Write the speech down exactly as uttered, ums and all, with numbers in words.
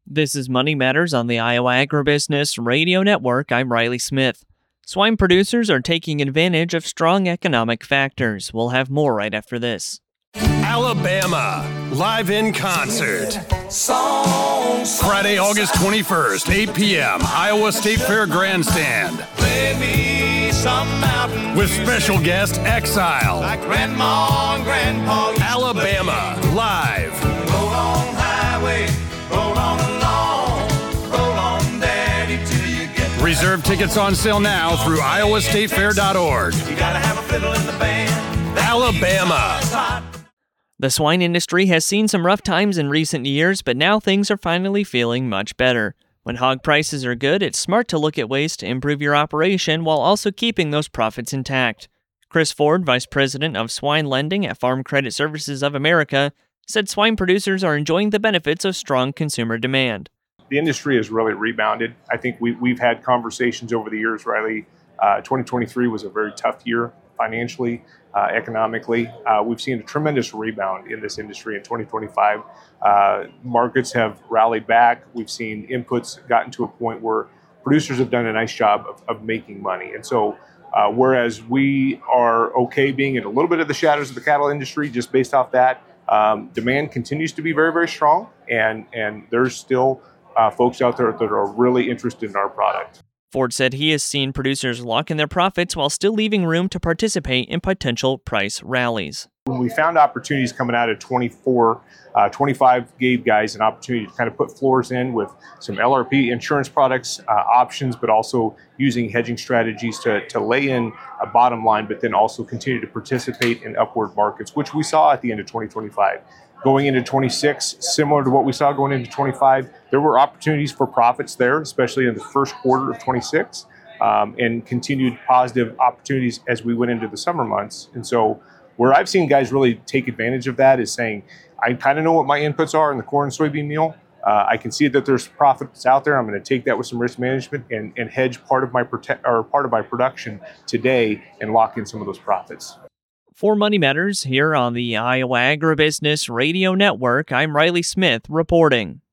This is Money Matters on the Iowa Agribusiness Radio Network. I'm Riley Smith. Swine producers are taking advantage of strong economic factors. We'll have more right after this. Alabama, live in concert. Friday, August twenty-first, eight p.m., Iowa State Fair Grandstand. With special guest Exile. Like Grandma and Grandpa. Alabama, live. Roll on highway, roll on along, roll on daddy till you get. Reserve tickets on sale now through iowa state fair dot org. You gotta have a fiddle in the band. Alabama. The swine industry has seen some rough times in recent years, but now things are finally feeling much better. When hog prices are good, it's smart to look at ways to improve your operation while also keeping those profits intact. Chris Ford, Vice President of Swine Lending at Farm Credit Services of America, said swine producers are enjoying the benefits of strong consumer demand. The industry has really rebounded. I think we, we've had conversations over the years, Riley. Uh, twenty twenty-three was a very tough year financially, uh, economically. Uh, we've seen a tremendous rebound in this industry in twenty twenty-five. Uh, markets have rallied back. We've seen inputs gotten to a point where producers have done a nice job of, of making money. And so uh, whereas we are okay being in a little bit of the shadows of the cattle industry just based off that, um, demand continues to be very, very strong. And, and there's still uh, folks out there that are really interested in our product. Ford said he has seen producers lock in their profits while still leaving room to participate in potential price rallies. When we found opportunities coming out of twenty-four, uh, twenty-five gave guys an opportunity to kind of put floors in with some L R P insurance products, uh, options, but also using hedging strategies to, to lay in a bottom line, but then also continue to participate in upward markets, which we saw at the end of twenty twenty-five. Going into twenty-six, similar to what we saw going into twenty-five, there were opportunities for profits there, especially in the first quarter of twenty-six, um, and continued positive opportunities as we went into the summer months. And so where I've seen guys really take advantage of that is saying, I kind of know what my inputs are in the corn and soybean meal. Uh, I can see that there's profits out there. I'm going to take that with some risk management and, and hedge part of my prote- or part of my production today and lock in some of those profits. For Money Matters here on the Iowa Agribusiness Radio Network, I'm Riley Smith reporting.